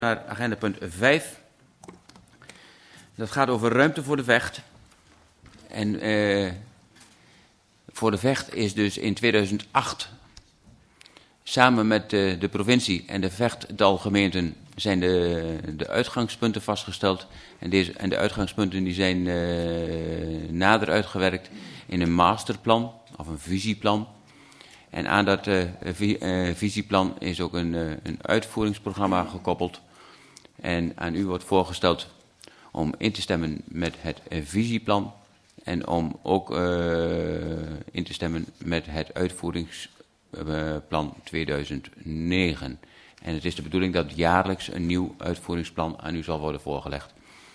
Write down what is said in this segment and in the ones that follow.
Naar agenda punt 5. Dat gaat over ruimte voor de Vecht. En voor de Vecht is dus in 2008 samen met de provincie en de Vechtdalgemeenten zijn de uitgangspunten vastgesteld. En de uitgangspunten die zijn nader uitgewerkt in een masterplan of een visieplan. En aan dat visieplan is ook een uitvoeringsprogramma gekoppeld. En aan u wordt voorgesteld om in te stemmen met het visieplan en om ook in te stemmen met het uitvoeringsplan 2009. En het is de bedoeling dat jaarlijks een nieuw uitvoeringsplan aan u zal worden voorgelegd.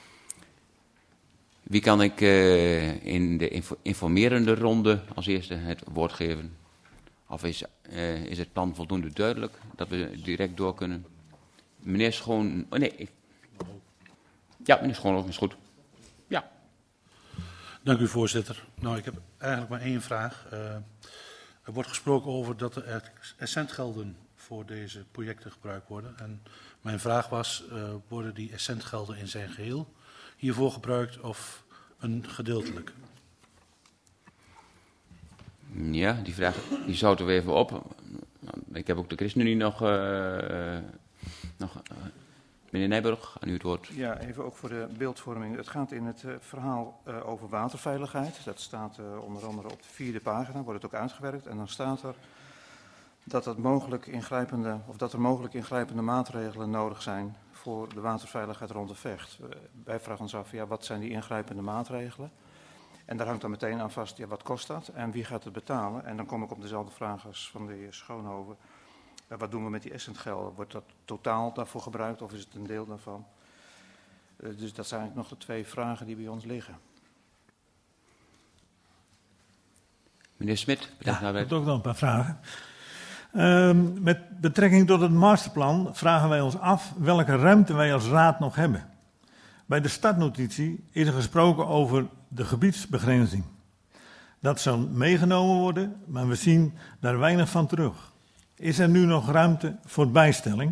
Wie kan ik in de informerende ronde als eerste het woord geven? Of is het plan voldoende duidelijk dat we direct door kunnen? Meneer Schoon... Oh nee. Ja, meneer Schoonhoven is goed. Ja. Dank u, voorzitter. Nou, ik heb eigenlijk maar één vraag. Er wordt gesproken over dat er essentgelden voor deze projecten gebruikt worden. En mijn vraag was, worden die essentgelden in zijn geheel hiervoor gebruikt of een gedeeltelijk? Ja, die vraag die zouden we even op. Ik heb ook de ChristenUnie nog meneer Nijburg, aan u het woord. Ja, even ook voor de beeldvorming. Het gaat in het verhaal over waterveiligheid. Dat staat onder andere op de 4e pagina, wordt het ook uitgewerkt. En dan staat er dat er mogelijk ingrijpende maatregelen nodig zijn voor de waterveiligheid rond de Vecht. Wij vragen ons af, ja, wat zijn die ingrijpende maatregelen? En daar hangt dan meteen aan vast, ja, wat kost dat en wie gaat het betalen? En dan kom ik op dezelfde vraag als van de heer Schoonhoven. Wat doen we met die essentgelden? Wordt dat totaal daarvoor gebruikt of is het een deel daarvan? Dus dat zijn eigenlijk nog de twee vragen die bij ons liggen. Meneer Smit, bedankt. Ja, ik heb ook nog een paar vragen. Met betrekking tot het masterplan vragen wij ons af welke ruimte wij als raad nog hebben. Bij de startnotitie is er gesproken over de gebiedsbegrenzing. Dat zal meegenomen worden, maar we zien daar weinig van terug. Is er nu nog ruimte voor bijstelling?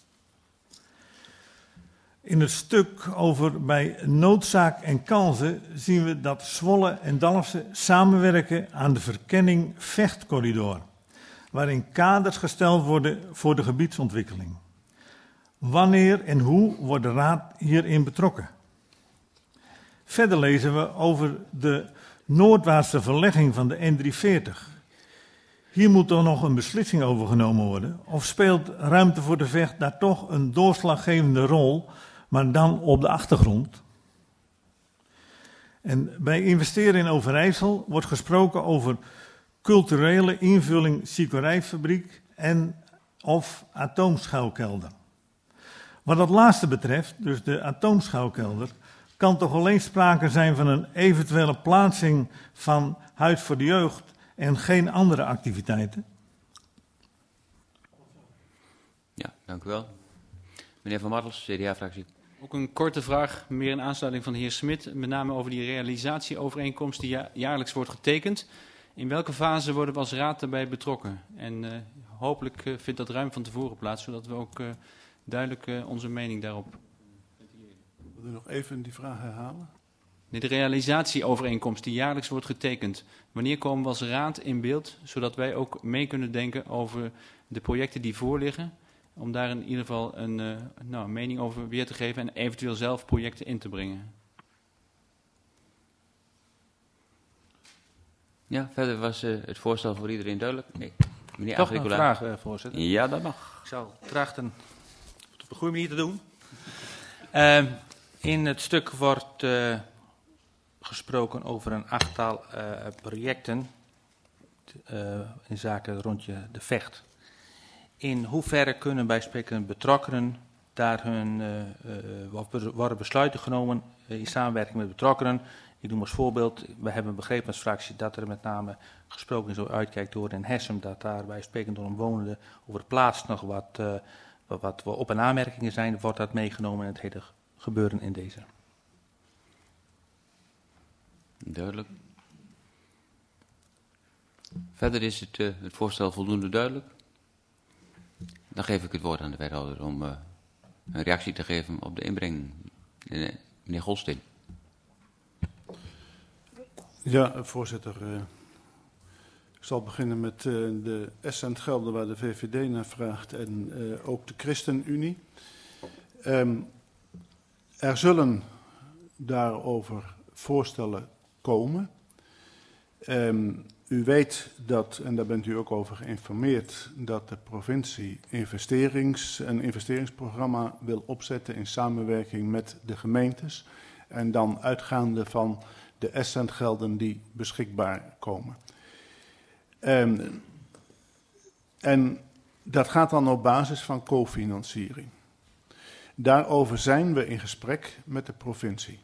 In het stuk over bij noodzaak en kansen zien we dat Zwolle en Dalfsen samenwerken aan de verkenning Vechtcorridor, waarin kaders gesteld worden voor de gebiedsontwikkeling. Wanneer en hoe wordt de raad hierin betrokken? Verder lezen we over de noordwaartse verlegging van de N340. Hier moet toch nog een beslissing over genomen worden? Of speelt ruimte voor de Vecht daar toch een doorslaggevende rol, maar dan op de achtergrond? En bij investeren in Overijssel wordt gesproken over culturele invulling ziekerijfabriek en of atoomschuilkelder. Wat dat laatste betreft, dus de atoomschuilkelder, kan toch alleen sprake zijn van een eventuele plaatsing van Huis voor de Jeugd en geen andere activiteiten? Ja, dank u wel. Meneer Van Martels, CDA-fractie. Ook een korte vraag, meer in aansluiting van de heer Smit, met name over die realisatieovereenkomst die jaarlijks wordt getekend. In welke fase worden we als raad daarbij betrokken? En hopelijk vindt dat ruim van tevoren plaats, zodat we ook duidelijk onze mening daarop. Wil u nog even die vraag herhalen? De realisatieovereenkomst die jaarlijks wordt getekend. Wanneer komen we als raad in beeld, zodat wij ook mee kunnen denken over de projecten die voorliggen, om daar in ieder geval een mening over weer te geven en eventueel zelf projecten in te brengen? Ja, verder was het voorstel voor iedereen duidelijk? Nee. Meneer Toch Agricola. een vraag, voorzitter. Ja, dat mag. Ik zal trachten het op een goede manier te doen. In het stuk wordt gesproken over een achttal projecten in zaken rondje de Vecht. In hoeverre kunnen bij spreken betrokkenen daar worden besluiten genomen in samenwerking met betrokkenen? Ik noem als voorbeeld, we hebben begrepen als fractie dat er met name gesproken is over uitkijk door in Hessem, dat daar bij spreken door omwonenden over het plaats nog wat op- en aanmerkingen zijn. Wordt dat meegenomen in het hele gebeuren in deze? Duidelijk. Verder is het voorstel voldoende duidelijk. Dan geef ik het woord aan de wethouder om een reactie te geven op de inbreng. Meneer Golsteen. Ja, voorzitter. Ik zal beginnen met de Essent-gelden waar de VVD naar vraagt en ook de ChristenUnie. Er zullen daarover voorstellen komen. U weet dat, en daar bent u ook over geïnformeerd, dat de provincie een investeringsprogramma wil opzetten in samenwerking met de gemeentes. En dan uitgaande van de Essent-gelden die beschikbaar komen. En dat gaat dan op basis van cofinanciering. Daarover zijn we in gesprek met de provincie.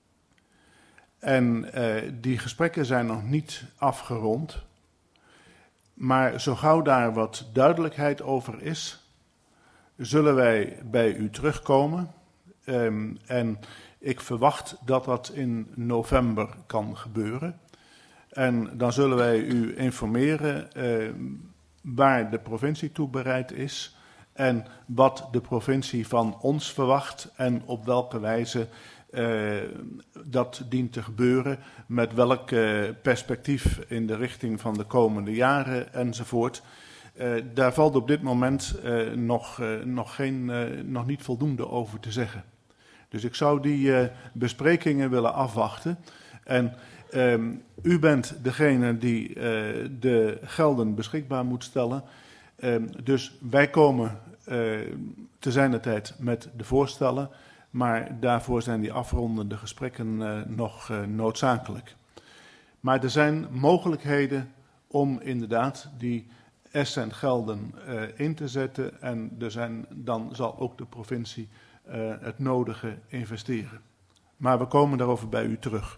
En die gesprekken zijn nog niet afgerond. Maar zo gauw daar wat duidelijkheid over is, zullen wij bij u terugkomen. En ik verwacht dat dat in november kan gebeuren. En dan zullen wij u informeren waar de provincie toe bereid is en wat de provincie van ons verwacht en op welke wijze dat dient te gebeuren, met welk perspectief in de richting van de komende jaren enzovoort. Daar valt op dit moment nog niet voldoende over te zeggen. Dus ik zou die besprekingen willen afwachten. En u bent degene die de gelden beschikbaar moet stellen. Dus wij komen te zijner tijd met de voorstellen. Maar daarvoor zijn die afrondende gesprekken nog noodzakelijk. Maar er zijn mogelijkheden om inderdaad die Essent-gelden in te zetten. En dan zal ook de provincie het nodige investeren. Maar we komen daarover bij u terug.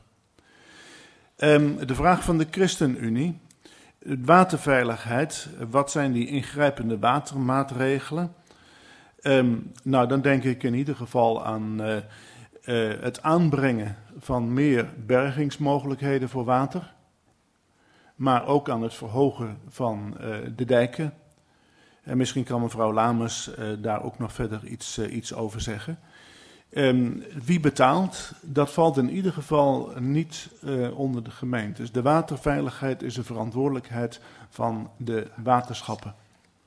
De vraag van de ChristenUnie. Waterveiligheid. Wat zijn die ingrijpende watermaatregelen? Nou, dan denk ik in ieder geval aan het aanbrengen van meer bergingsmogelijkheden voor water. Maar ook aan het verhogen van de dijken. En misschien kan mevrouw Lamers daar ook nog verder iets over zeggen. Wie betaalt? Dat valt in ieder geval niet onder de gemeentes. De waterveiligheid is een verantwoordelijkheid van de waterschappen.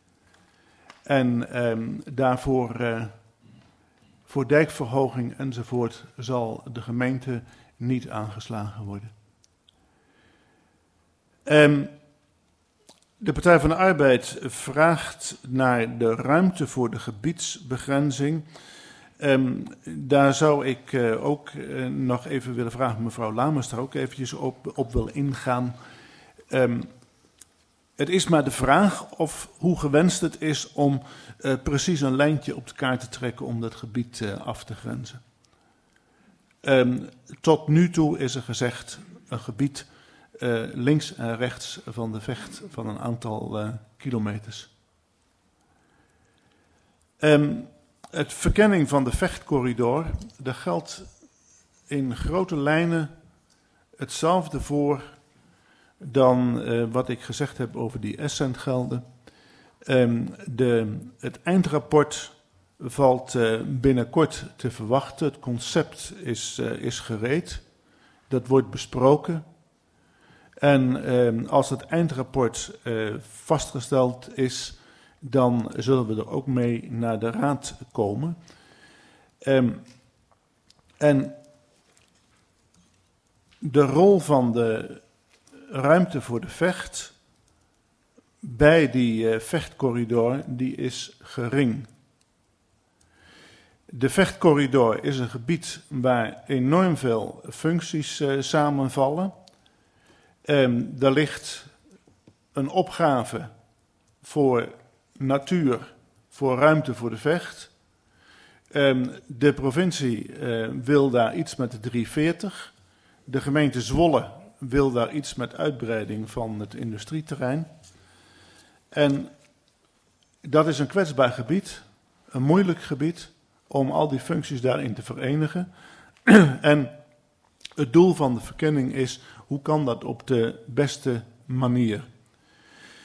En daarvoor, voor dijkverhoging enzovoort, zal de gemeente niet aangeslagen worden. De Partij van de Arbeid vraagt naar de ruimte voor de gebiedsbegrenzing. Daar zou ik ook nog even willen vragen, mevrouw Lamers daar ook eventjes op wil ingaan. Het is maar de vraag of hoe gewenst het is om precies een lijntje op de kaart te trekken om dat gebied af te grenzen. Tot nu toe is er gezegd een gebied links en rechts van de Vecht van een aantal kilometers. Het verkenning van de Vechtcorridor, daar geldt in grote lijnen hetzelfde voor dan wat ik gezegd heb over die Essent-gelden. Het eindrapport valt binnenkort te verwachten. Het concept is gereed. Dat wordt besproken. En als het eindrapport vastgesteld is, dan zullen we er ook mee naar de raad komen. En de rol van de ruimte voor de Vecht bij die Vechtcorridor, die is gering. De Vechtcorridor is een gebied waar enorm veel functies samenvallen. Daar ligt een opgave voor natuur, voor ruimte voor de Vecht. De provincie wil daar iets met de 340. De gemeente Zwolle wil daar iets met uitbreiding van het industrieterrein. En dat is een kwetsbaar gebied, een moeilijk gebied om al die functies daarin te verenigen. En het doel van de verkenning is, hoe kan dat op de beste manier?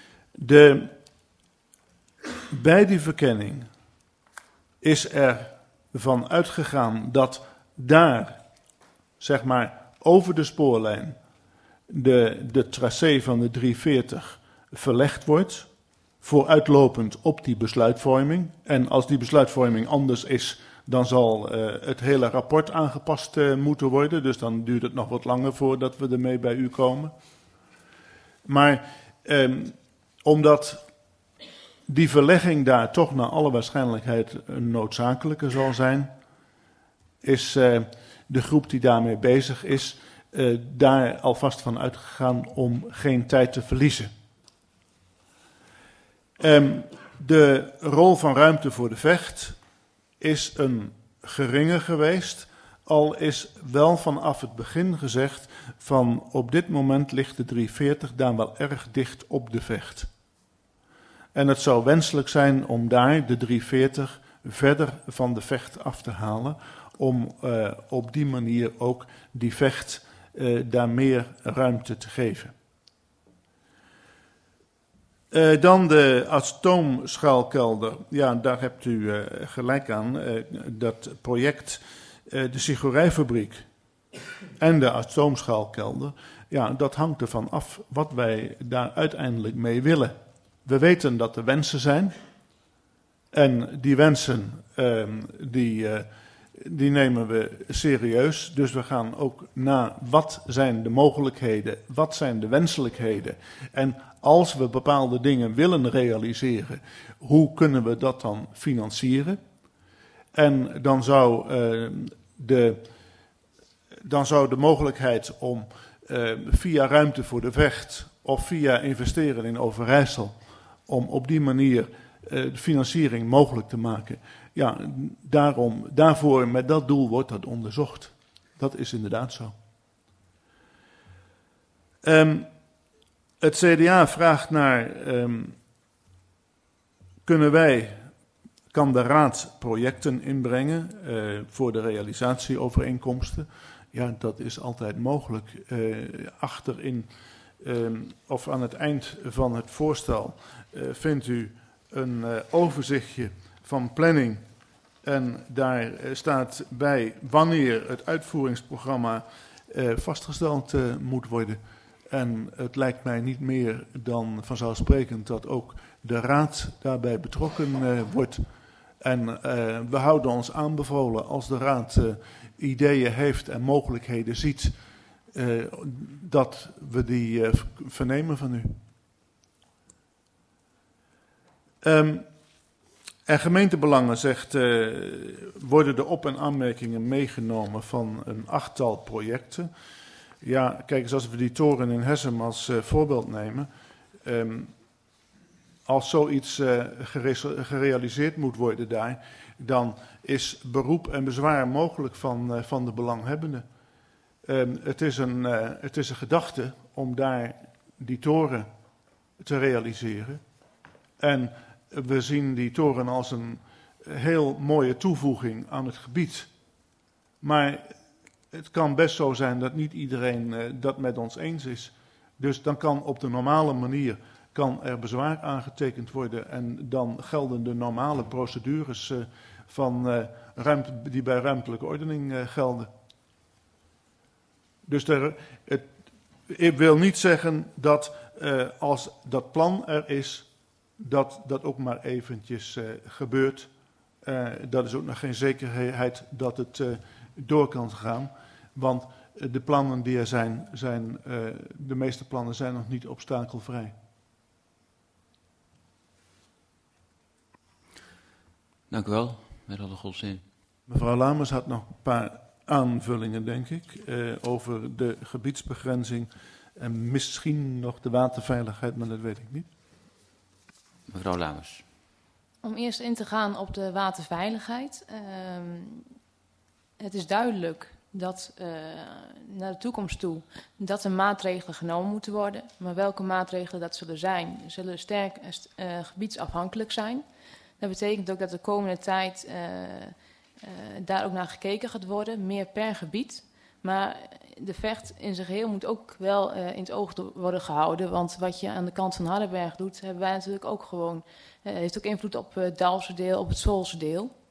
Bij die verkenning is er van uitgegaan dat daar, zeg maar, over de spoorlijn de tracé van de 340 verlegd wordt, vooruitlopend op die besluitvorming. En als die besluitvorming anders is, dan zal het hele rapport aangepast moeten worden. Dus dan duurt het nog wat langer voordat we ermee bij u komen. Maar omdat die verlegging daar toch naar alle waarschijnlijkheid een noodzakelijke zal zijn, is de groep die daarmee bezig is daar alvast van uitgegaan om geen tijd te verliezen. De rol van ruimte voor de Vecht is een geringe geweest, al is wel vanaf het begin gezegd van op dit moment ligt de 340 daar wel erg dicht op de Vecht. En het zou wenselijk zijn om daar de 340 verder van de Vecht af te halen, om op die manier ook die Vecht daar meer ruimte te geven. Dan de atoomschuilkelder. Ja, daar hebt u gelijk aan. Dat project, de sigarijfabriek en de atoomschuilkelder, ja, dat hangt ervan af wat wij daar uiteindelijk mee willen. We weten dat er wensen zijn. En die wensen, die nemen we serieus. Dus we gaan ook naar wat zijn de mogelijkheden, wat zijn de wenselijkheden. En als we bepaalde dingen willen realiseren, hoe kunnen we dat dan financieren? En dan zou de mogelijkheid om via Ruimte voor de Vecht of via investeren in Overijssel, om op die manier de financiering mogelijk te maken. Ja, daarvoor, met dat doel wordt dat onderzocht. Dat is inderdaad zo. Het CDA vraagt naar, kan de Raad projecten inbrengen voor de realisatieovereenkomsten? Ja, dat is altijd mogelijk. Achterin, of aan het eind van het voorstel, vindt u een overzichtje van planning. En daar staat bij wanneer het uitvoeringsprogramma vastgesteld moet worden. En het lijkt mij niet meer dan vanzelfsprekend dat ook de Raad daarbij betrokken wordt. En we houden ons aanbevolen als de Raad ideeën heeft en mogelijkheden ziet, dat we die vernemen van u. En gemeentebelangen zegt, worden de op- en aanmerkingen meegenomen van een 8-tal projecten. Ja, kijk eens, als we die toren in Hessem als voorbeeld nemen. Als zoiets gerealiseerd moet worden daar, dan is beroep en bezwaar mogelijk van de belanghebbenden. Het is een gedachte om daar die toren te realiseren. En we zien die toren als een heel mooie toevoeging aan het gebied. Maar het kan best zo zijn dat niet iedereen dat met ons eens is. Dus dan kan op de normale manier er bezwaar aangetekend worden. En dan gelden de normale procedures die bij ruimtelijke ordening gelden. Dus ik wil niet zeggen dat als dat plan er is, dat ook maar eventjes gebeurt. Dat is ook nog geen zekerheid dat het door kan gaan. Want de plannen die er zijn de meeste plannen zijn nog niet obstakelvrij. Dank u wel, mevrouw de Golzin. Mevrouw Lamers had nog een paar aanvullingen, denk ik, over de gebiedsbegrenzing en misschien nog de waterveiligheid, maar dat weet ik niet. Mevrouw Lamers. Om eerst in te gaan op de waterveiligheid. Het is duidelijk dat naar de toekomst toe dat er maatregelen genomen moeten worden. Maar welke maatregelen dat zullen sterk gebiedsafhankelijk zijn. Dat betekent ook dat de komende tijd daar ook naar gekeken gaat worden, meer per gebied. Maar de Vecht in zijn geheel moet ook wel in het oog worden gehouden. Want wat je aan de kant van Hardenberg doet, hebben wij natuurlijk ook gewoon, heeft ook invloed op het Dalfse deel, op het Zwolse deel.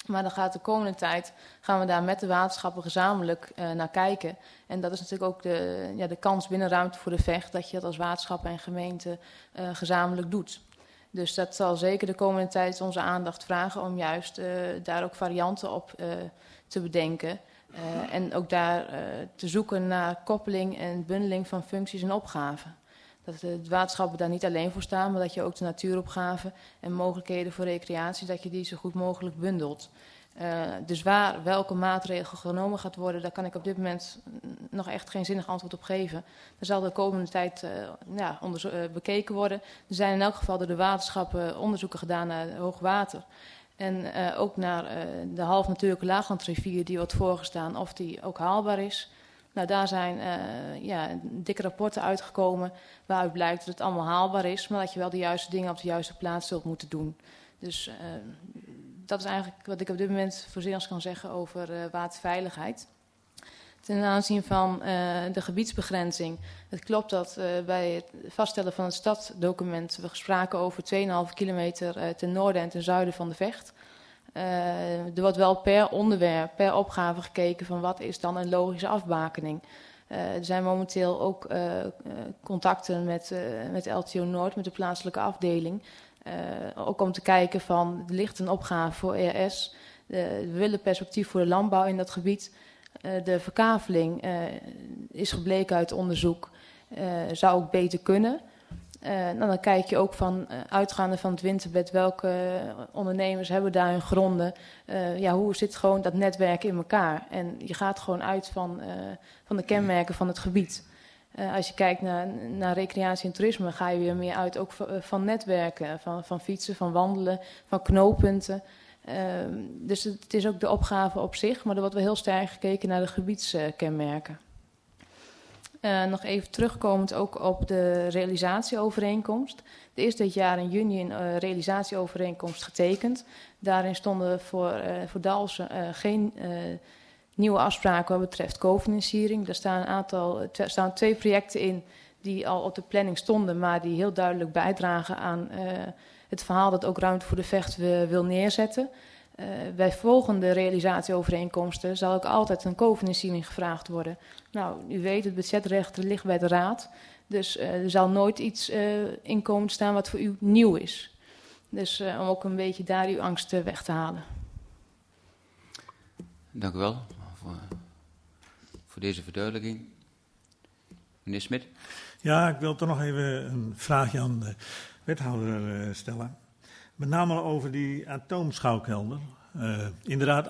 Maar dan gaat de komende tijd, gaan we daar met de waterschappen gezamenlijk naar kijken. En dat is natuurlijk ook de kans binnen Ruimte voor de Vecht, dat je dat als waterschappen en gemeente gezamenlijk doet. Dus dat zal zeker de komende tijd onze aandacht vragen om juist daar ook varianten op te bedenken. En ook daar te zoeken naar koppeling en bundeling van functies en opgaven. Dat de waterschappen daar niet alleen voor staan, maar dat je ook de natuuropgaven en mogelijkheden voor recreatie, dat je die zo goed mogelijk bundelt. Dus welke maatregel genomen gaat worden, daar kan ik op dit moment nog echt geen zinnig antwoord op geven. Er zal de komende tijd bekeken worden. Er zijn in elk geval door de waterschappen onderzoeken gedaan naar hoogwater. En ook naar de half natuurlijke laaglandrivier die wordt voorgestaan, of die ook haalbaar is. Nou, daar zijn dikke rapporten uitgekomen waaruit blijkt dat het allemaal haalbaar is, maar dat je wel de juiste dingen op de juiste plaats zult moeten doen. Dus dat is eigenlijk wat ik op dit moment voorzichtig kan zeggen over waterveiligheid. Ten aanzien van de gebiedsbegrenzing. Het klopt dat bij het vaststellen van het staddocument we spraken over 2,5 kilometer ten noorden en ten zuiden van de Vecht. Er wordt wel per onderwerp, per opgave gekeken van wat is dan een logische afbakening. Er zijn momenteel ook contacten met LTO Noord, met de plaatselijke afdeling. Ook om te kijken van, er ligt een opgave voor ERS. We willen perspectief voor de landbouw in dat gebied. De verkaveling is gebleken uit onderzoek, zou ook beter kunnen. Dan kijk je ook van, uitgaande van het winterbed, welke ondernemers hebben daar hun gronden. Hoe zit gewoon dat netwerk in elkaar? En je gaat gewoon uit van de kenmerken van het gebied. Als je kijkt naar recreatie en toerisme, ga je weer meer uit ook van netwerken, van fietsen, van wandelen, van knooppunten. Dus het is ook de opgave op zich, maar er wordt wel heel sterk gekeken naar de gebiedskenmerken. Nog even terugkomend ook op de realisatieovereenkomst. Er is dit jaar in juni een realisatieovereenkomst getekend. Daarin stonden voor Dalfsen geen nieuwe afspraken wat betreft cofinanciering. Er staan 2 projecten in die al op de planning stonden, maar die heel duidelijk bijdragen aan het verhaal dat ook Ruimte voor de Vecht wil neerzetten. Bij volgende realisatieovereenkomsten zal ook altijd een cofinanciering gevraagd worden. Nou, u weet, het budgetrecht ligt bij de Raad. Dus er zal nooit iets in komen staan wat voor u nieuw is. Dus om ook een beetje daar uw angst weg te halen. Dank u wel voor deze verduidelijking. Meneer Smit. Ja, ik wil toch nog even een vraagje aan de wethouder stellen. Met name over die atoomschouwkelder. Inderdaad,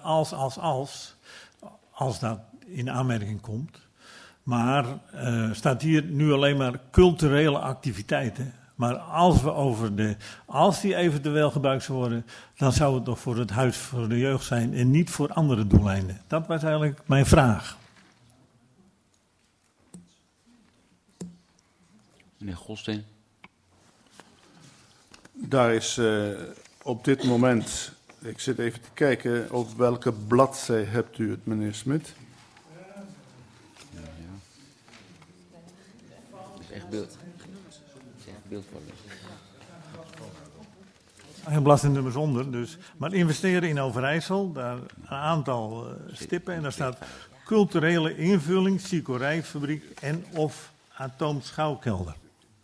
als dat in aanmerking komt. Maar staat hier nu alleen maar culturele activiteiten. Maar als die eventueel gebruikt zou worden, dan zou het toch voor het Huis voor de Jeugd zijn en niet voor andere doeleinden. Dat was eigenlijk mijn vraag. Meneer Golsteen. Daar is op dit moment, ik zit even te kijken, op welke bladzij hebt u het, meneer Smit? Dat is echt beeld. Beeldvorming. Geen belastingnummers onder, dus. Maar investeren in Overijssel, daar een aantal stippen. En daar staat culturele invulling, cicorijfabriek en of atoomschouwkelder.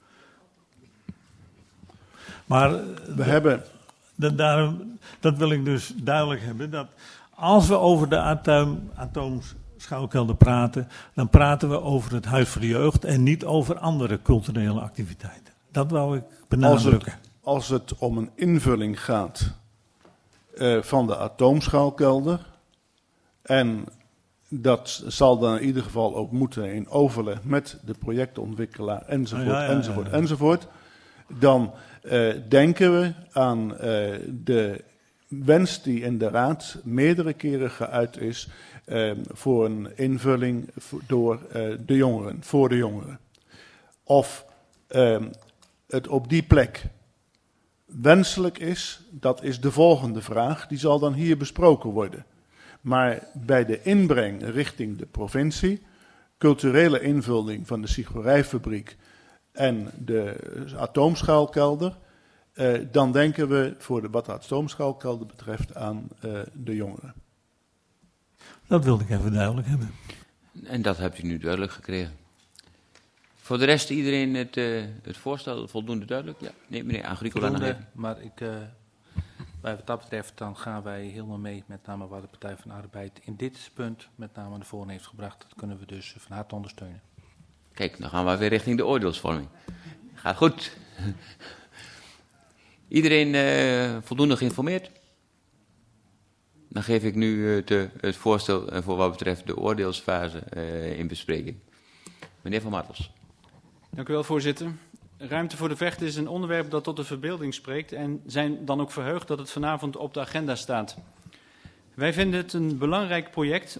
Maar we hebben... Dat wil ik dus duidelijk hebben. Dat als we over de atoomschouwkelder praten, dan praten we over het Huis voor de Jeugd en niet over andere culturele activiteiten. Dat wou ik benadrukken. Als het om een invulling gaat van de atoomschouwkelder, en dat zal dan in ieder geval ook moeten in overleg met de projectontwikkelaar enzovoort, dan denken we aan de wens die in de Raad meerdere keren geuit is voor een invulling door de jongeren, voor de jongeren. Of het op die plek wenselijk is, dat is de volgende vraag. Die zal dan hier besproken worden. Maar bij de inbreng richting de provincie, culturele invulling van de sigarijfabriek en de atoomschouwkelder, dan denken we voor wat dat stoomschalkelder betreft aan de jongeren. Dat wilde ik even duidelijk hebben. En dat hebt u nu duidelijk gekregen. Voor de rest iedereen het voorstel voldoende duidelijk? Ja. Nee, meneer Agricola nog even. Maar wat dat betreft, dan gaan wij helemaal mee, met name wat de Partij van de Arbeid in dit punt met name naar voren heeft gebracht. Dat kunnen we dus van harte ondersteunen. Kijk, dan gaan we weer richting de oordeelsvorming. Gaat goed. Iedereen voldoende geïnformeerd? Dan geef ik nu het voorstel voor wat betreft de oordeelsfase in bespreking. Meneer Van Martels. Dank u wel, voorzitter. Ruimte voor de Vecht is een onderwerp dat tot de verbeelding spreekt en zijn dan ook verheugd dat het vanavond op de agenda staat. Wij vinden het een belangrijk project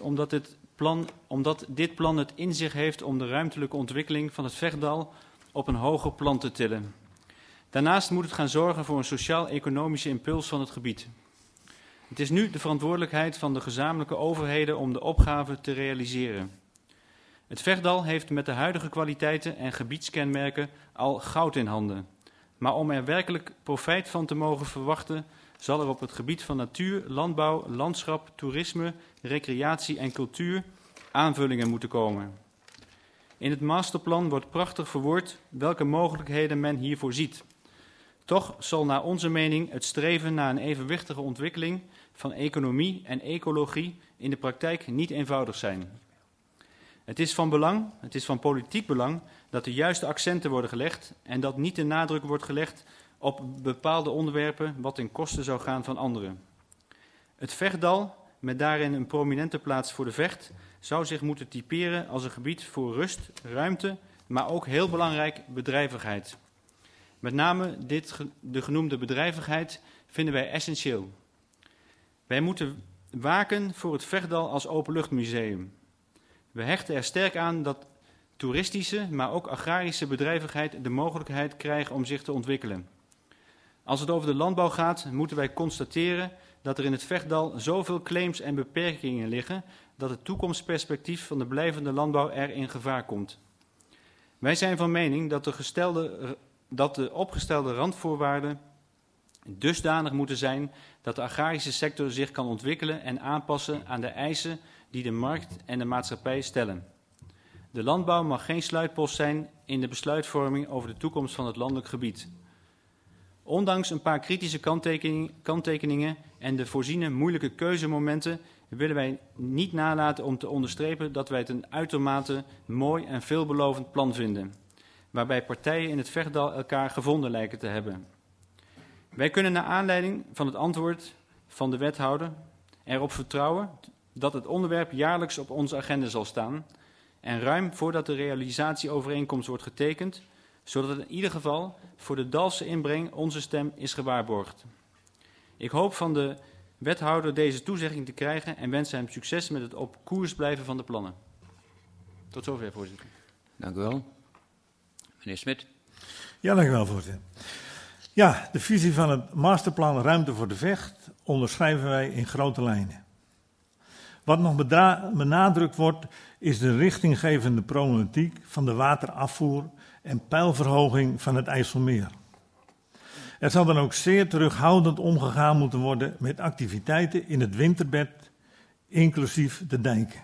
omdat dit plan het in zich heeft om de ruimtelijke ontwikkeling van het Vechtdal op een hoger plan te tillen. Daarnaast moet het gaan zorgen voor een sociaal-economische impuls van het gebied. Het is nu de verantwoordelijkheid van de gezamenlijke overheden om de opgave te realiseren. Het Vechtdal heeft met de huidige kwaliteiten en gebiedskenmerken al goud in handen. Maar om er werkelijk profijt van te mogen verwachten, zal er op het gebied van natuur, landbouw, landschap, toerisme, recreatie en cultuur aanvullingen moeten komen. In het masterplan wordt prachtig verwoord welke mogelijkheden men hiervoor ziet. Toch zal naar onze mening het streven naar een evenwichtige ontwikkeling van economie en ecologie in de praktijk niet eenvoudig zijn. Het is van politiek belang dat de juiste accenten worden gelegd en dat niet de nadruk wordt gelegd op bepaalde onderwerpen wat ten koste zou gaan van anderen. Het Vechtdal, met daarin een prominente plaats voor de Vecht, zou zich moeten typeren als een gebied voor rust, ruimte, maar ook heel belangrijk bedrijvigheid. Met name de genoemde bedrijvigheid vinden wij essentieel. Wij moeten waken voor het Vechtdal als openluchtmuseum. We hechten er sterk aan dat toeristische, maar ook agrarische bedrijvigheid de mogelijkheid krijgen om zich te ontwikkelen. Als het over de landbouw gaat, moeten wij constateren dat er in het Vechtdal zoveel claims en beperkingen liggen dat het toekomstperspectief van de blijvende landbouw er in gevaar komt. Wij zijn van mening dat de opgestelde randvoorwaarden dusdanig moeten zijn dat de agrarische sector zich kan ontwikkelen en aanpassen aan de eisen die de markt en de maatschappij stellen. De landbouw mag geen sluitpost zijn in de besluitvorming over de toekomst van het landelijk gebied. Ondanks een paar kritische kanttekeningen en de voorziene moeilijke keuzemomenten willen wij niet nalaten om te onderstrepen dat wij het een uitermate mooi en veelbelovend plan vinden, waarbij partijen in het Vechtdal elkaar gevonden lijken te hebben. Wij kunnen naar aanleiding van het antwoord van de wethouder erop vertrouwen dat het onderwerp jaarlijks op onze agenda zal staan en ruim voordat de realisatieovereenkomst wordt getekend, zodat in ieder geval voor de Dalse inbreng onze stem is gewaarborgd. Ik hoop van de wethouder deze toezegging te krijgen en wens hem succes met het op koers blijven van de plannen. Tot zover, voorzitter. Dank u wel. Meneer Smit. Ja, dank u wel, voorzitter. Ja, de visie van het masterplan Ruimte voor de Vecht onderschrijven wij in grote lijnen. Wat nog benadrukt wordt, is de richtinggevende problematiek van de waterafvoer en peilverhoging van het IJsselmeer. Er zal dan ook zeer terughoudend omgegaan moeten worden met activiteiten in het winterbed, inclusief de dijken.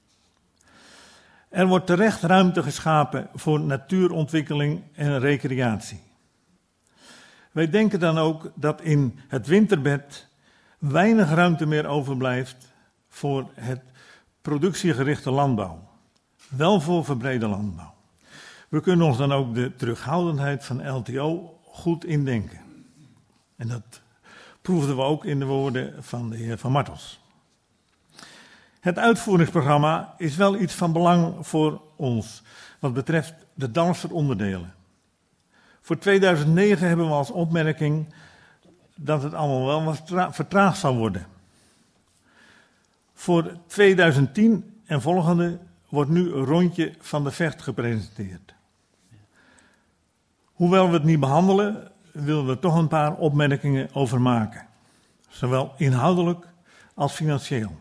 Er wordt terecht ruimte geschapen voor natuurontwikkeling en recreatie. Wij denken dan ook dat in het winterbed weinig ruimte meer overblijft voor het productiegerichte landbouw. Wel voor verbrede landbouw. We kunnen ons dan ook de terughoudendheid van LTO goed indenken. En dat proefden we ook in de woorden van de heer Van Martels. Het uitvoeringsprogramma is wel iets van belang voor ons, wat betreft de Dalfser-onderdelen. Voor 2009 hebben we als opmerking dat het allemaal wel wat vertraagd zal worden. Voor 2010 en volgende wordt nu een rondje van de Vecht gepresenteerd. Hoewel we het niet behandelen, willen we toch een paar opmerkingen over maken. Zowel inhoudelijk als financieel.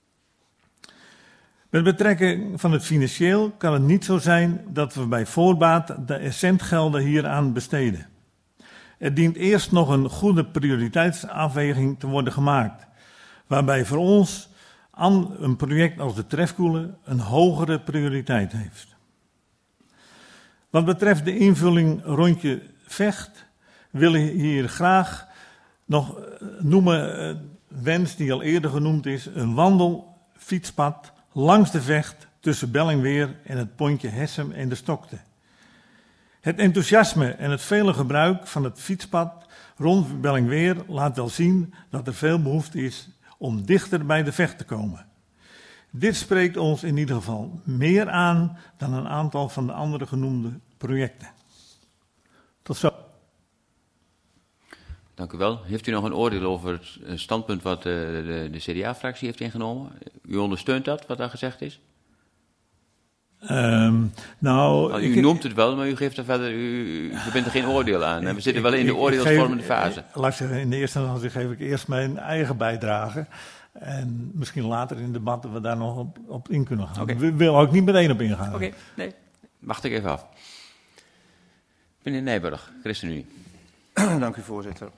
Met betrekking van het financieel kan het niet zo zijn dat we bij voorbaat de centgelden hieraan besteden. Er dient eerst nog een goede prioriteitsafweging te worden gemaakt, waarbij voor ons een project als de Trefkoelen een hogere prioriteit heeft. Wat betreft de invulling rondje Vecht wil ik hier graag nog noemen wens die al eerder genoemd is, een wandelfietspad langs de Vecht tussen Bellingweer en het pontje Hessem en de Stokte. Het enthousiasme en het vele gebruik van het fietspad rond Bellingweer laat wel zien dat er veel behoefte is om dichter bij de Vecht te komen. Dit spreekt ons in ieder geval meer aan dan een aantal van de andere genoemde projecten. Tot zo. Dank u wel. Heeft u nog een oordeel over het standpunt wat de CDA-fractie heeft ingenomen? U ondersteunt dat, wat daar gezegd is? U noemt het wel, maar u geeft er verder, u bent er geen oordeel aan. En we zitten wel in de oordeelsvormende fase. Laat ik zeggen, in de eerste instantie geef ik eerst mijn eigen bijdrage. En misschien later in het debat dat we daar nog op in kunnen gaan. Okay. We willen ook niet meteen op ingaan. Oké, nee. Wacht ik even af. Meneer Nijburg, ChristenUnie. Dank u, voorzitter.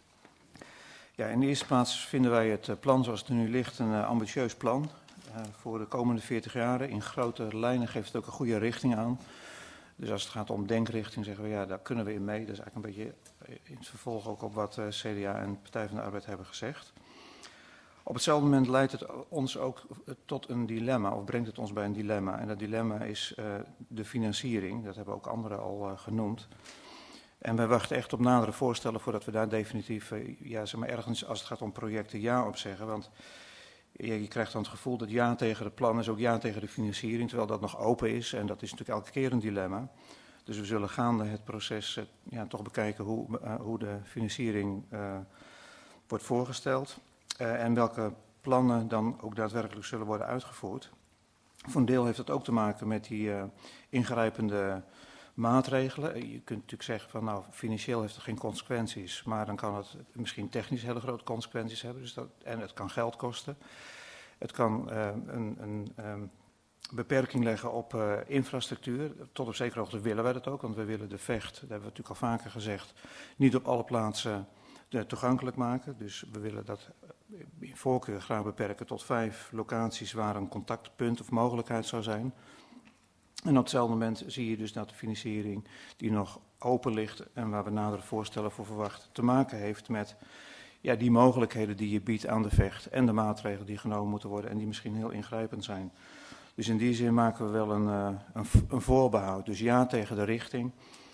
Ja, in de eerste plaats vinden wij het plan zoals het er nu ligt een ambitieus plan. Voor de komende 40 jaar. In grote lijnen geeft het ook een goede richting aan. Dus als het gaat om denkrichting zeggen we ja, daar kunnen we in mee. Dat is eigenlijk een beetje in het vervolg ook op wat CDA en Partij van de Arbeid hebben gezegd. Op hetzelfde moment leidt het ons ook tot een dilemma, of brengt het ons bij een dilemma. En dat dilemma is de financiering, dat hebben ook anderen al genoemd. En wij wachten echt op nadere voorstellen voordat we daar definitief, ergens als het gaat om projecten ja op zeggen. Want je krijgt dan het gevoel dat ja tegen het plan is ook ja tegen de financiering, terwijl dat nog open is. En dat is natuurlijk elke keer een dilemma. Dus we zullen gaande het proces toch bekijken hoe de financiering wordt voorgesteld. En welke plannen dan ook daadwerkelijk zullen worden uitgevoerd. Voor een deel heeft het ook te maken met die ingrijpende maatregelen. Je kunt natuurlijk zeggen van nou, financieel heeft het geen consequenties, maar dan kan het misschien technisch hele grote consequenties hebben. Dus en het kan geld kosten. Het kan een beperking leggen op infrastructuur. Tot op zekere hoogte willen wij dat ook, want we willen de Vecht, dat hebben we natuurlijk al vaker gezegd, niet op alle plaatsen toegankelijk maken. Dus we willen dat in voorkeur graag beperken tot 5 locaties waar een contactpunt of mogelijkheid zou zijn. En op hetzelfde moment zie je dus dat de financiering die nog open ligt en waar we nadere voorstellen voor verwachten te maken heeft met die mogelijkheden die je biedt aan de Vecht en de maatregelen die genomen moeten worden en die misschien heel ingrijpend zijn. Dus in die zin maken we wel een voorbehoud. Dus ja tegen de richting,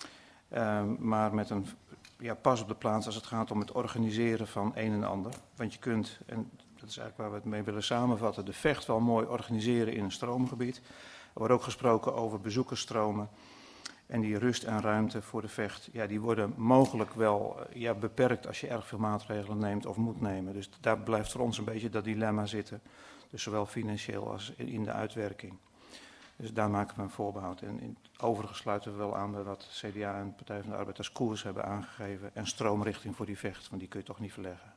maar met een pas op de plaats als het gaat om het organiseren van een en ander. Want je kunt, en dat is eigenlijk waar we het mee willen samenvatten, de Vecht wel mooi organiseren in een stroomgebied. Er wordt ook gesproken over bezoekersstromen. En die rust en ruimte voor de Vecht, die worden mogelijk wel beperkt als je erg veel maatregelen neemt of moet nemen. Dus daar blijft voor ons een beetje dat dilemma zitten. Dus zowel financieel als in de uitwerking. Dus daar maken we een voorbehoud. En overigens sluiten we wel aan bij wat CDA en Partij van de Arbeid als koers hebben aangegeven. En stroomrichting voor die Vecht, want die kun je toch niet verleggen.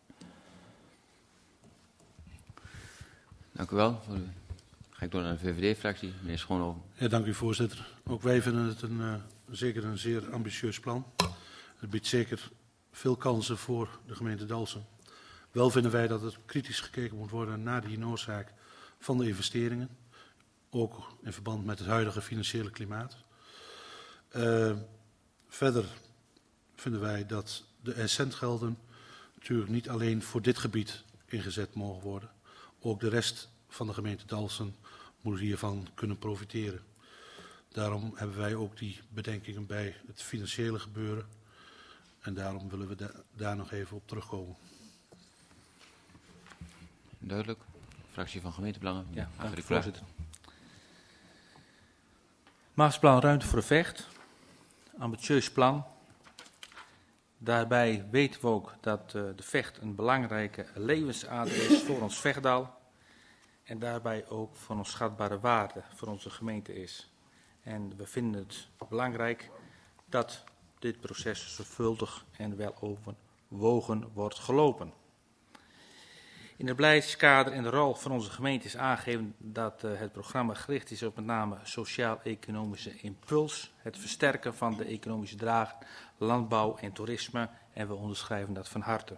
Dank u wel. Ga ik door naar de VVD-fractie. Meneer Schoonhoven. Ja, dank u, voorzitter. Ook wij vinden het zeker een zeer ambitieus plan. Het biedt zeker veel kansen voor de gemeente Dalfsen. Wel vinden wij dat het kritisch gekeken moet worden naar die noodzaak van de investeringen. Ook in verband met het huidige financiële klimaat. Verder vinden wij dat de essentgelden natuurlijk niet alleen voor dit gebied ingezet mogen worden. Ook de rest van de gemeente Dalfsen moet hiervan kunnen profiteren. Daarom hebben wij ook die bedenkingen bij het financiële gebeuren. En daarom willen we daar nog even op terugkomen. Duidelijk. Fractie van Gemeentebelangen. Ja, dank u, voorzitter. Masterplan Ruimte voor de Vecht. Ambitieus plan. Daarbij weten we ook dat de Vecht een belangrijke levensader is voor ons Vechtdal. En daarbij ook van een schatbare waarde voor onze gemeente is. En we vinden het belangrijk dat dit proces zorgvuldig en wel overwogen wordt gelopen. In het beleidskader en de rol van onze gemeente is aangegeven dat het programma gericht is op met name sociaal-economische impuls, het versterken van de economische drager, landbouw en toerisme, en we onderschrijven dat van harte.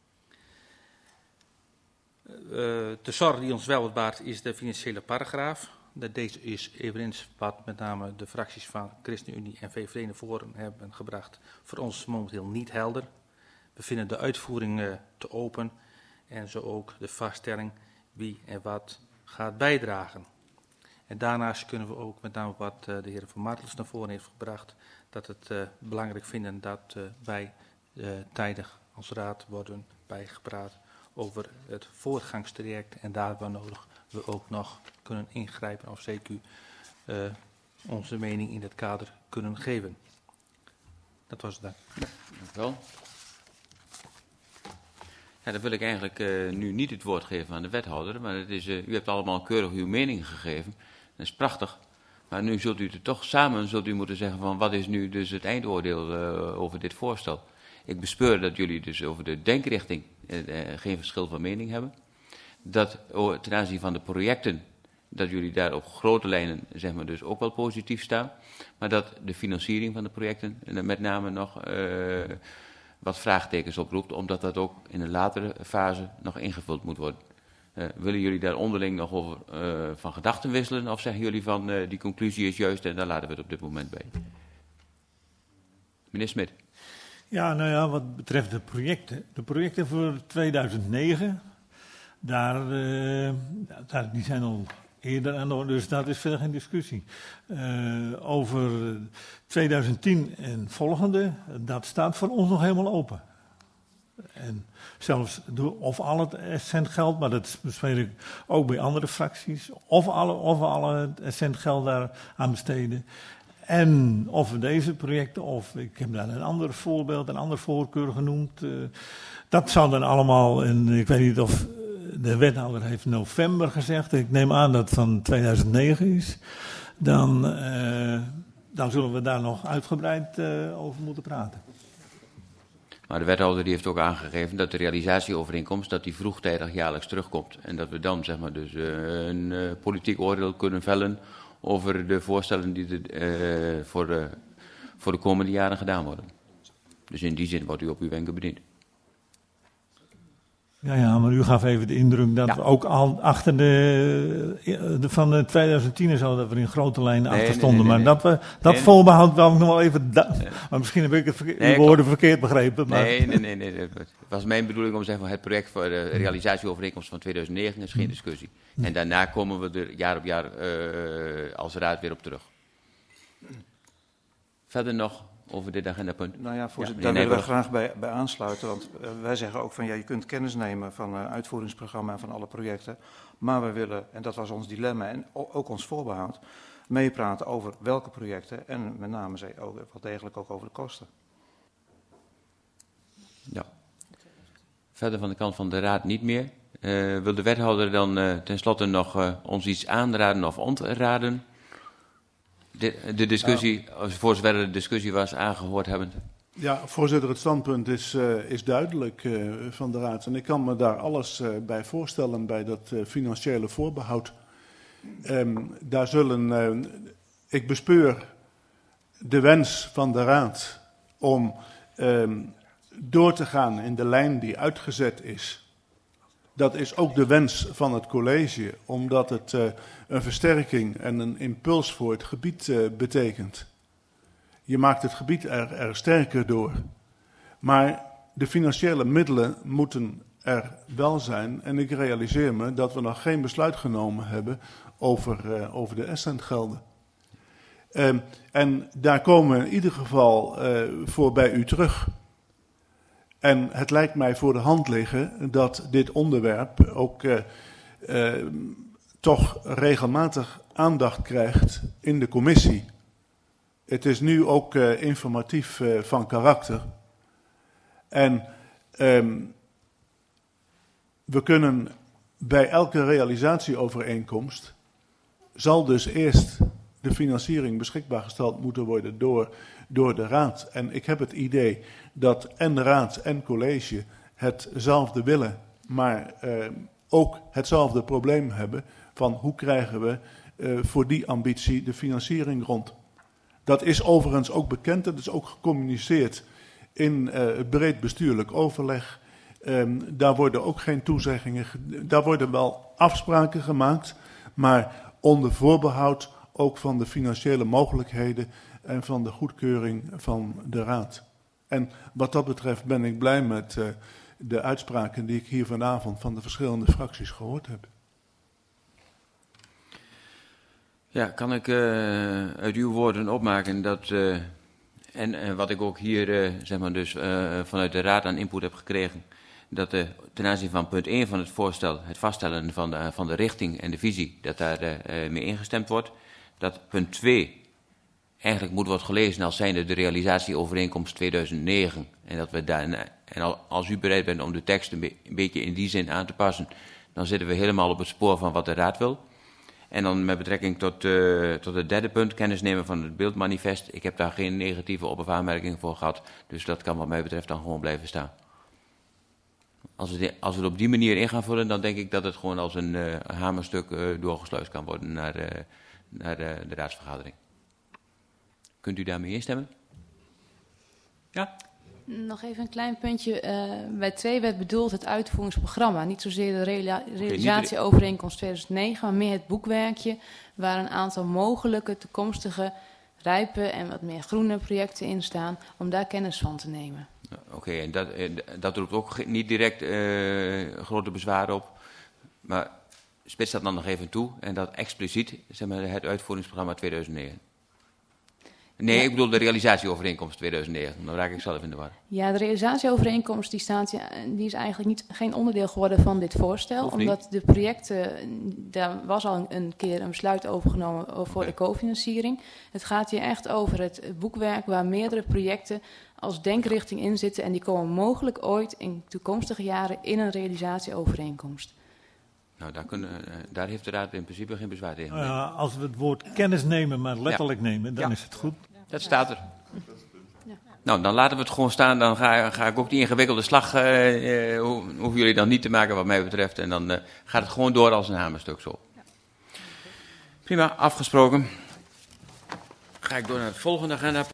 De zorg die ons wel wat baart is de financiële paragraaf. Deze is eveneens wat met name de fracties van ChristenUnie en VVD naar voren hebben gebracht, voor ons momenteel niet helder. We vinden de uitvoering te open en zo ook de vaststelling wie en wat gaat bijdragen. En daarnaast kunnen we ook met name wat de heer Van Martels naar voren heeft gebracht, dat het belangrijk vinden dat wij tijdig als raad worden bijgepraat over het voorgangstraject en daar waar nodig we ook nog kunnen ingrijpen of CQ onze mening in dit kader kunnen geven. Dat was het dan. Ja, dank u wel. Ja, dan wil ik eigenlijk nu niet het woord geven aan de wethouder, maar het is, u hebt allemaal keurig uw mening gegeven. Dat is prachtig. Maar nu zult u er toch samen moeten zeggen van wat is nu dus het eindoordeel over dit voorstel. Ik bespeur dat jullie dus over de denkrichting geen verschil van mening hebben. Dat ten aanzien van de projecten, dat jullie daar op grote lijnen zeg maar dus ook wel positief staan. Maar dat de financiering van de projecten met name nog wat vraagtekens oproept, omdat dat ook in een latere fase nog ingevuld moet worden. Willen jullie daar onderling nog over van gedachten wisselen of zeggen jullie van die conclusie is juist en daar laten we het op dit moment bij? Meneer Smit. Ja, nou ja, wat betreft de projecten voor 2009, die zijn al eerder aan de orde, dus dat is verder geen discussie. Over 2010 en volgende, dat staat voor ons nog helemaal open. En zelfs of al het centgeld, maar dat bespeel ik ook bij andere fracties, of we alle centgeld daar aan besteden. En of we deze projecten, of ik heb daar een ander voorbeeld, een ander voorkeur genoemd. Dat zou dan allemaal, en ik weet niet of de wethouder heeft november gezegd, ik neem aan dat het van 2009 is. Dan zullen we daar nog uitgebreid over moeten praten. Maar de wethouder die heeft ook aangegeven dat de realisatieovereenkomst dat die vroegtijdig jaarlijks terugkomt. En dat we dan zeg maar dus een politiek oordeel kunnen vellen over de voorstellen die voor de komende jaren gedaan worden. Dus in die zin wordt u op uw wenken bediend. Ja, maar u gaf even de indruk dat we ook al achter van de 2010 en zo, dat we in grote lijnen achter stonden. Maar dat voorbehoud wou ik nog wel even. Maar misschien heb ik uw woorden verkeerd begrepen. Maar. Nee. Het was mijn bedoeling om te zeggen van het project voor de realisatieovereenkomst van 2009 is geen discussie. En daarna komen we er jaar op jaar als raad weer op terug. Verder nog over dit agendapunt? Nou ja, voorzitter, daar willen we graag bij aansluiten. Want wij zeggen ook van ja, je kunt kennis nemen van het uitvoeringsprogramma en van alle projecten. Maar we willen, en dat was ons dilemma en ook ons voorbehoud, meepraten over welke projecten en met name ook wel degelijk ook over de kosten. Ja. Verder van de kant van de raad niet meer. Wil de wethouder dan tenslotte nog ons iets aanraden of ontraden? De discussie, voor zover de discussie was aangehoord hebbend. Ja, voorzitter, het standpunt is duidelijk van de raad. En ik kan me daar alles bij voorstellen bij dat financiële voorbehoud. Ik bespeur de wens van de raad om door te gaan in de lijn die uitgezet is. Dat is ook de wens van het college, omdat het een versterking en een impuls voor het gebied betekent. Je maakt het gebied er sterker door. Maar de financiële middelen moeten er wel zijn. En ik realiseer me dat we nog geen besluit genomen hebben over de essentgelden. En daar komen we in ieder geval voor bij u terug. En het lijkt mij voor de hand liggen dat dit onderwerp ook toch regelmatig aandacht krijgt in de commissie. Het is nu ook informatief van karakter. En we kunnen bij elke realisatieovereenkomst, zal dus eerst de financiering beschikbaar gesteld moeten worden door de raad. En ik heb het idee dat en de raad en college hetzelfde willen. maar ook hetzelfde probleem hebben van hoe krijgen we voor die ambitie de financiering rond. Dat is overigens ook bekend, dat is ook gecommuniceerd in het breed bestuurlijk overleg. Daar worden ook geen toezeggingen, daar worden wel afspraken gemaakt, maar onder voorbehoud ook van de financiële mogelijkheden en van de goedkeuring van de Raad. En wat dat betreft ben ik blij met de uitspraken die ik hier vanavond van de verschillende fracties gehoord heb. Ja, kan ik uit uw woorden opmaken dat, en wat ik ook hier zeg maar dus, vanuit de Raad aan input heb gekregen, dat ten aanzien van punt 1 van het voorstel, het vaststellen van de richting en de visie, dat daar mee ingestemd wordt. Dat punt 2 eigenlijk moet worden gelezen als zijnde de realisatieovereenkomst 2009. En dat we daar, en als u bereid bent om de tekst een beetje in die zin aan te passen, dan zitten we helemaal op het spoor van wat de Raad wil. En dan met betrekking tot het derde punt, kennis nemen van het beeldmanifest. Ik heb daar geen negatieve op- of aanmerking voor gehad, dus dat kan wat mij betreft dan gewoon blijven staan. Als we het op die manier in gaan vullen, dan denk ik dat het gewoon als een hamerstuk doorgesluist kan worden naar de raadsvergadering. Kunt u daarmee instemmen? Ja? Nog even een klein puntje. Bij 2 werd bedoeld het uitvoeringsprogramma. Niet zozeer de realisatieovereenkomst 2009, maar meer het boekwerkje waar een aantal mogelijke toekomstige rijpe en wat meer groene projecten in staan, om daar kennis van te nemen. Oké, en dat roept ook niet direct grote bezwaren op. Maar spits dat dan nog even toe en dat expliciet, zeg maar, het uitvoeringsprogramma 2009. Nee, ja. Ik bedoel de realisatieovereenkomst 2009. Dan raak ik zelf in de war. Ja, de realisatieovereenkomst die is eigenlijk geen onderdeel geworden van dit voorstel. Omdat de projecten, daar was al een keer een besluit over genomen voor de cofinanciering. Het gaat hier echt over het boekwerk waar meerdere projecten als denkrichting in zitten. En die komen mogelijk ooit in toekomstige jaren in een realisatieovereenkomst. Nou, daar heeft de Raad in principe geen bezwaar tegen. Als we het woord kennis nemen, maar letterlijk nemen, dan is het goed. Dat staat er. Ja. Nou, dan laten we het gewoon staan. Dan ga ik ook die ingewikkelde slag, hoeven jullie dan niet te maken wat mij betreft. En dan gaat het gewoon door als een hamerstuk zo. Prima, afgesproken. Ga ik door naar het volgende agenda.